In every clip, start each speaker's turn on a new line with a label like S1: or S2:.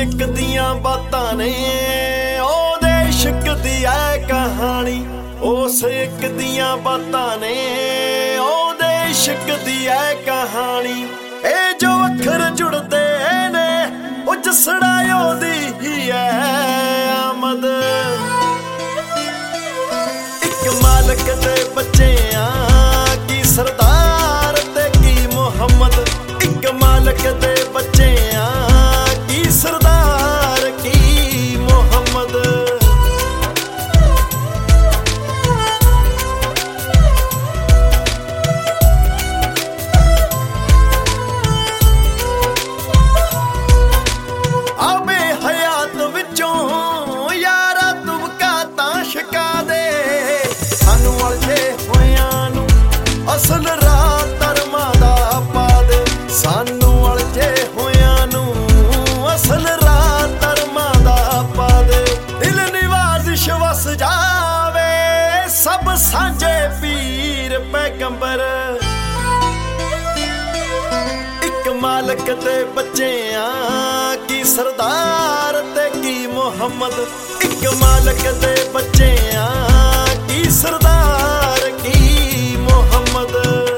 S1: ਇੱਕ ਦੀਆਂ ਬਾਤਾਂ ਨੇ ਉਹਦੇ ਇਸ਼ਕ ਦੀ ਐ ਕਹਾਣੀ। ਉਸ ਇੱਕ ਦੀਆਂ ਬਾਤਾਂ ਨੇ ਉਹਦੇ इश्क दी है कहानी। ए जो अखर जुड़ते ने ओ जसड़ा ओदी ही है आमद। इक मालक दे बच्चे की सरदार ते की मुहम्मद। इक मालक दे बच्चे की सरदार की मुहम्मद। असल राह धर्मां दा पा दे सानू अलझे होयां नू। असल राह धर्मां दा पा दे दिल निवाजिश वस जावे सब सांझे पीर पैगंबर। इक मालक दे बच्चे की सरदार ते की मुहम्मद। इक मालक दे बच्चे की सरदार की मुहम्मद।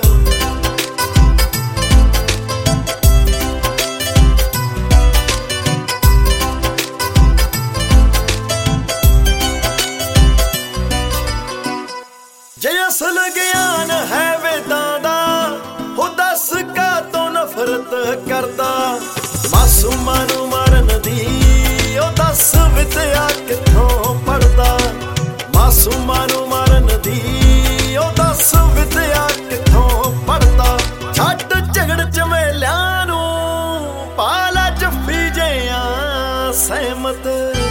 S1: जे असल ज्ञान है वेदां दा हो दस का तो नफरत करदा। मासूमां नू मारन दी ओ दस विद्या किथों पढ़दा। मासूमां नू मारन दी ओ दस विद्या किथों पढ़दा। छड्ड झगड़ झमेलियां नू पाला जफ्फी जिहां सहमत।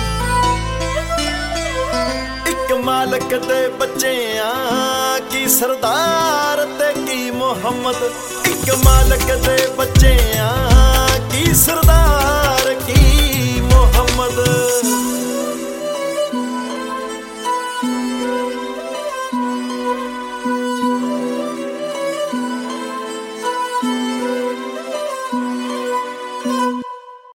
S1: इक मालक दे बच्चे की सरदार ते की मुहम्मद। इक मालक दे बच्चे की सरदार की